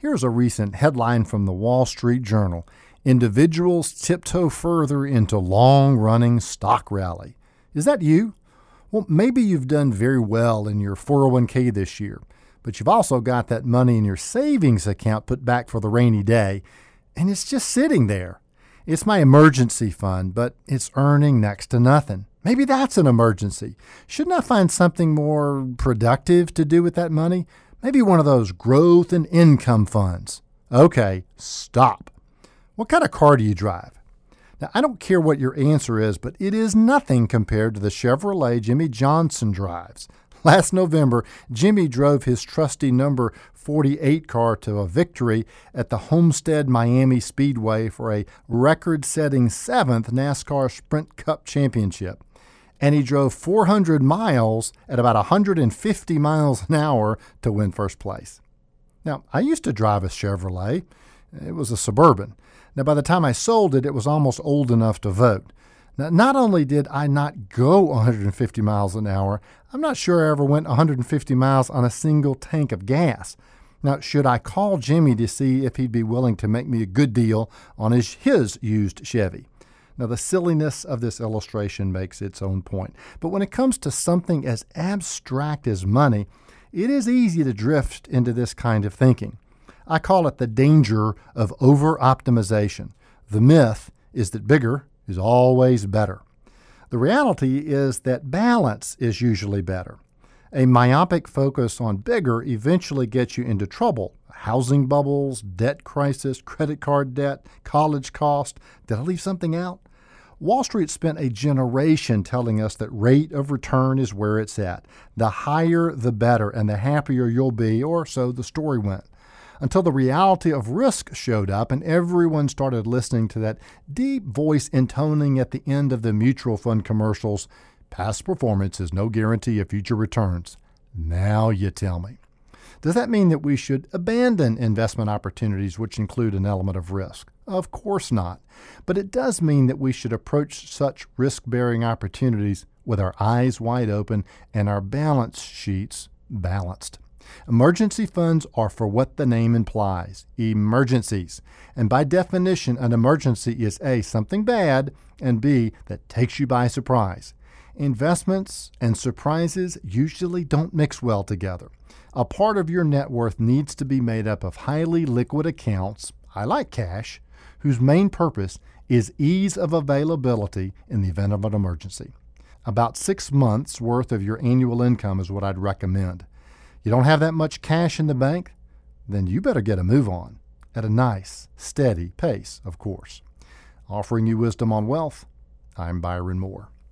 Here's a recent headline from the Wall Street Journal. Individuals tiptoe further into long-running stock rally. Is that you? Well, maybe you've done very well in your 401k this year, but you've also got that money in your savings account put back for the rainy day, and it's just sitting there. It's my emergency fund, but it's earning next to nothing. Maybe that's an emergency. Shouldn't I find something more productive to do with that money? Maybe one of those growth and income funds. Okay, stop. What kind of car do you drive? Now, I don't care what your answer is, but it is nothing compared to the Chevrolet Jimmy Johnson drives. Last November, Jimmy drove his trusty number 48 car to a victory at the Homestead Miami Speedway for a record-setting 7th NASCAR Sprint Cup Championship. And he drove 400 miles at about 150 miles an hour to win first place. Now, I used to drive a Chevrolet. It was a Suburban. Now, by the time I sold it, it was almost old enough to vote. Now, not only did I not go 150 miles an hour, I'm not sure I ever went 150 miles on a single tank of gas. Now, should I call Jimmy to see if he'd be willing to make me a good deal on his used Chevy? Now, the silliness of this illustration makes its own point. But when it comes to something as abstract as money, it is easy to drift into this kind of thinking. I call it the danger of over-optimization. The myth is that bigger is always better. The reality is that balance is usually better. A myopic focus on bigger eventually gets you into trouble. Housing bubbles, debt crisis, credit card debt, college cost. Did I leave something out? Wall Street spent a generation telling us that rate of return is where it's at. The higher, the better, and the happier you'll be, or so the story went. Until the reality of risk showed up and everyone started listening to that deep voice intoning at the end of the mutual fund commercials, past performance is no guarantee of future returns. Now you tell me. Does that mean that we should abandon investment opportunities which include an element of risk? Of course not. But it does mean that we should approach such risk-bearing opportunities with our eyes wide open and our balance sheets balanced. Emergency funds are for what the name implies, emergencies. And by definition, an emergency is A, something bad, and B, that takes you by surprise. Investments and surprises usually don't mix well together. A part of your net worth needs to be made up of highly liquid accounts, I like cash, whose main purpose is ease of availability in the event of an emergency. About 6 months worth of your annual income is what I'd recommend. You don't have that much cash in the bank? Then you better get a move on, at a nice, steady pace, of course. Offering you wisdom on wealth, I'm Byron Moore.